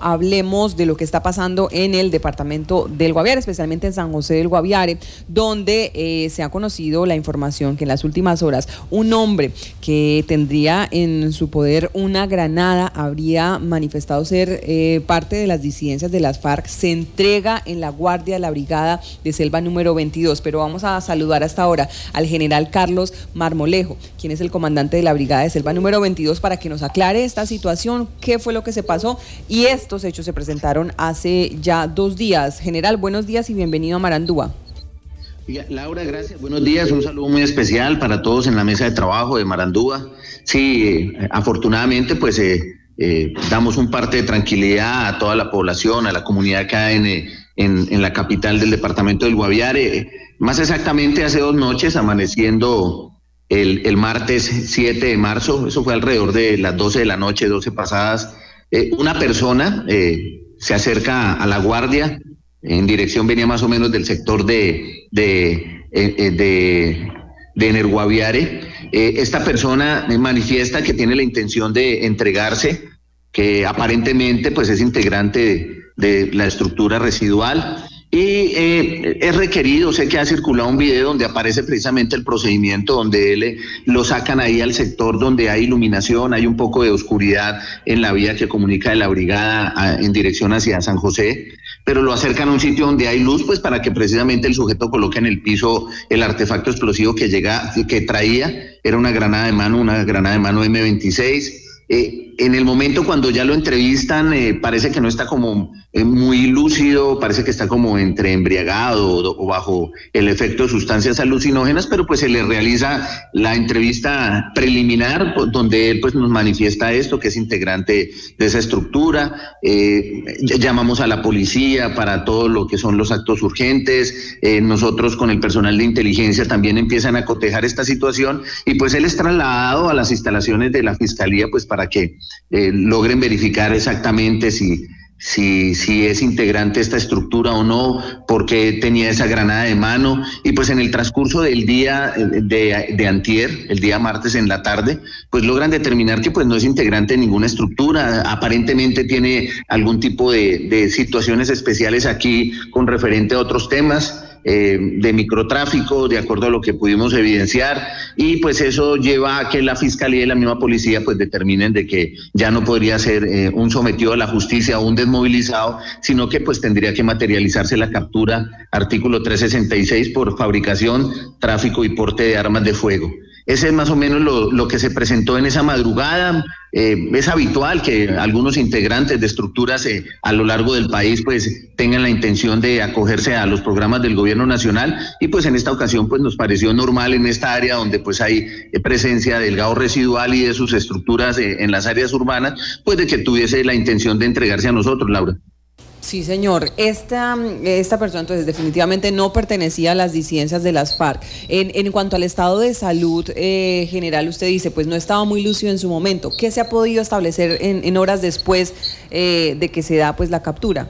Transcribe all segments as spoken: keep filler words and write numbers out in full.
hablemos de lo que está pasando en el departamento del Guaviare, especialmente en San José del Guaviare, donde eh, se ha conocido la información que en las últimas horas un hombre que tendría en su poder una granada habría manifestado ser eh, parte de las disidencias de las FARC, se entrega en la guardia de la brigada de Selva número veintidós. Pero vamos a saludar hasta ahora al general Carlos Marmolejo, quien es el comandante de la brigada de Selva número veintidós, para que nos aclare esta situación, qué fue lo que se pasó, y estos hechos se presentaron hace ya dos días. General, buenos días y bienvenido a Marandúa. Laura, gracias. Buenos días. Un saludo muy especial para todos en la mesa de trabajo de Marandúa. Sí, eh, afortunadamente, pues eh, eh, damos un parte de tranquilidad a toda la población, a la comunidad acá en, en, en la capital del departamento del Guaviare. Más exactamente hace dos noches, amaneciendo el, el martes siete de marzo, eso fue alrededor de las doce de la noche, doce pasadas, eh, una persona eh, se acerca a la guardia, en dirección venía más o menos del sector de, de, de, de, de en el Guaviare. Eh, esta persona manifiesta que tiene la intención de entregarse, que aparentemente pues es integrante de, de la estructura residual. Y eh, es requerido, sé que ha circulado un video donde aparece precisamente el procedimiento, donde él eh, lo sacan ahí al sector donde hay iluminación, hay un poco de oscuridad en la vía que comunica de la brigada a, en dirección hacia San José, pero lo acercan a un sitio donde hay luz, pues para que precisamente el sujeto coloque en el piso el artefacto explosivo que llega, que traía, era una granada de mano, una granada de mano eme veintiséis. Eh, en el momento cuando ya lo entrevistan, eh, parece que no está como eh, muy lúcido, parece que está como entre embriagado o, o bajo el efecto de sustancias alucinógenas, pero pues se le realiza la entrevista preliminar donde él pues nos manifiesta esto, que es integrante de esa estructura. Eh, llamamos a la policía para todo lo que son los actos urgentes, eh, nosotros con el personal de inteligencia también empiezan a cotejar esta situación y pues él es trasladado a las instalaciones de la fiscalía pues para que Eh, logren verificar exactamente si, si, si es integrante esta estructura o no, porque tenía esa granada de mano. Y pues en el transcurso del día de, de antier, el día martes en la tarde, pues logran determinar que pues no es integrante de ninguna estructura, aparentemente tiene algún tipo de, de situaciones especiales aquí con referente a otros temas. Eh, de microtráfico, de acuerdo a lo que pudimos evidenciar, y pues eso lleva a que la fiscalía y la misma policía pues determinen de que ya no podría ser eh, un sometido a la justicia o un desmovilizado, sino que pues tendría que materializarse la captura, artículo trescientos sesenta y seis, por fabricación, tráfico y porte de armas de fuego. Ese es más o menos lo, lo que se presentó en esa madrugada. Eh, es habitual que algunos integrantes de estructuras eh, a lo largo del país pues tengan la intención de acogerse a los programas del gobierno nacional, y pues en esta ocasión pues nos pareció normal en esta área donde pues hay eh, presencia del gao residual y de sus estructuras eh, en las áreas urbanas, pues de que tuviese la intención de entregarse a nosotros, Laura. Sí, señor. Esta, esta persona entonces definitivamente no pertenecía a las disidencias de las FARC. En, en cuanto al estado de salud eh, general, usted dice, pues no estaba muy lúcido en su momento. ¿Qué se ha podido establecer en, en horas después eh, de que se da pues la captura?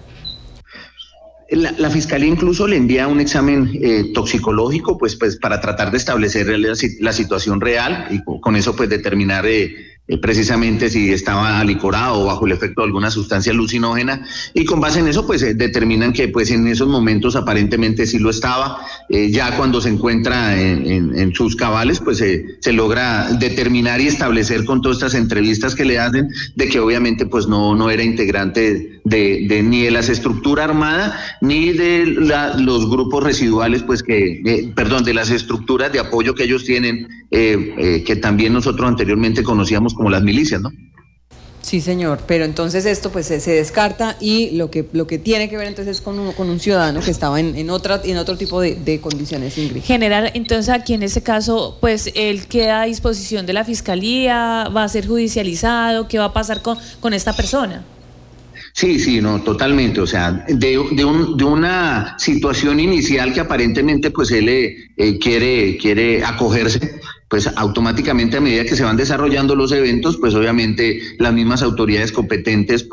La, la fiscalía incluso le envía un examen eh, toxicológico pues, pues para tratar de establecer la, la situación real y con, con eso pues determinar eh, eh, precisamente si estaba alicorado o bajo el efecto de alguna sustancia alucinógena, y con base en eso pues eh, determinan que pues en esos momentos aparentemente sí lo estaba. Eh, ya cuando se encuentra en, en, en sus cabales pues eh, se logra determinar y establecer con todas estas entrevistas que le hacen de que obviamente pues no, no era integrante de, de ni de las estructuras armadas ni de la, los grupos residuales, pues que, eh, perdón, de las estructuras de apoyo que ellos tienen, eh, eh, que también nosotros anteriormente conocíamos como las milicias, ¿no? Sí, señor, pero entonces esto pues se, se descarta, y lo que lo que tiene que ver entonces es con un, con un ciudadano que estaba en, en, otra, en otro tipo de, de condiciones, Ingrid. General, entonces aquí en ese caso, pues él queda a disposición de la fiscalía, va a ser judicializado, ¿qué va a pasar con, con esta persona? Sí, sí, no, totalmente, o sea, de, de, un, de una situación inicial que aparentemente pues él eh, quiere, quiere acogerse, pues automáticamente a medida que se van desarrollando los eventos, pues obviamente las mismas autoridades competentes pues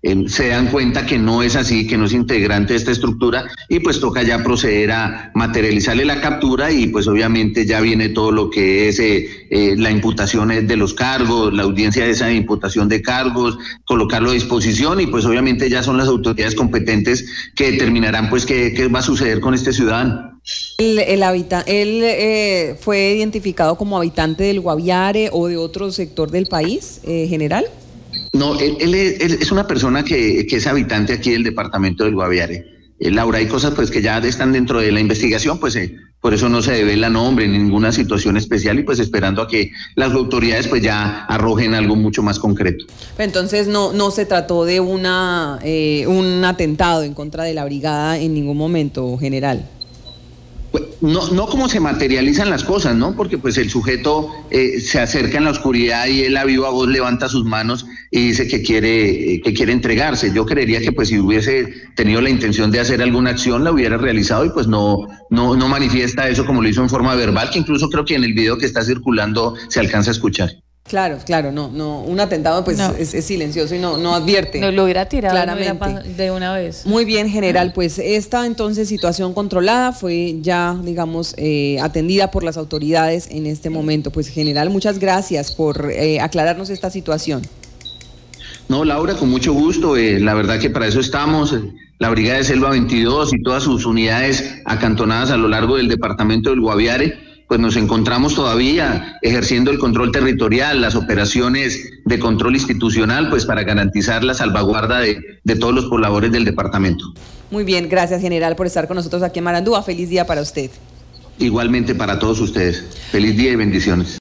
eh, se dan cuenta que no es así, que no es integrante de esta estructura, y pues toca ya proceder a materializarle la captura, y pues obviamente ya viene todo lo que es eh, eh, la imputación de los cargos, la audiencia de esa imputación de cargos, colocarlo a disposición, y pues obviamente ya son las autoridades competentes que determinarán pues qué, qué va a suceder con este ciudadano. ¿El, el habita él eh, fue identificado como habitante del Guaviare o de otro sector del país, eh, general? No, él, él, es, él es una persona que, que es habitante aquí del departamento del Guaviare. Eh, Laura, hay cosas pues que ya están dentro de la investigación, pues eh, por eso no se devela nombre, ninguna situación especial, y pues esperando a que las autoridades pues ya arrojen algo mucho más concreto. Entonces no, no se trató de una eh, un atentado en contra de la brigada en ningún momento, general. No, no como se materializan las cosas, ¿no? Porque pues el sujeto eh, se acerca en la oscuridad y él a viva voz levanta sus manos y dice que quiere, eh, que quiere entregarse. Yo creería que pues si hubiese tenido la intención de hacer alguna acción la hubiera realizado, y pues no, no, no manifiesta eso como lo hizo en forma verbal, que incluso creo que en el video que está circulando se alcanza a escuchar. Claro, claro, no, no, un atentado pues no. es, es silencioso y no, no advierte. No lo hubiera tirado claramente. No hubiera de una vez. Muy bien, general, pues esta entonces situación controlada fue ya, digamos, eh, atendida por las autoridades en este momento. Pues general, muchas gracias por eh, aclararnos esta situación. No, Laura, con mucho gusto, eh, la verdad que para eso estamos. La Brigada de Selva veintidós y todas sus unidades acantonadas a lo largo del departamento del Guaviare, pues nos encontramos todavía ejerciendo el control territorial, las operaciones de control institucional, pues para garantizar la salvaguarda de, de todos los pobladores del departamento. Muy bien, gracias, general, por estar con nosotros aquí en Marandúa. Feliz día para usted. Igualmente para todos ustedes. Feliz día y bendiciones.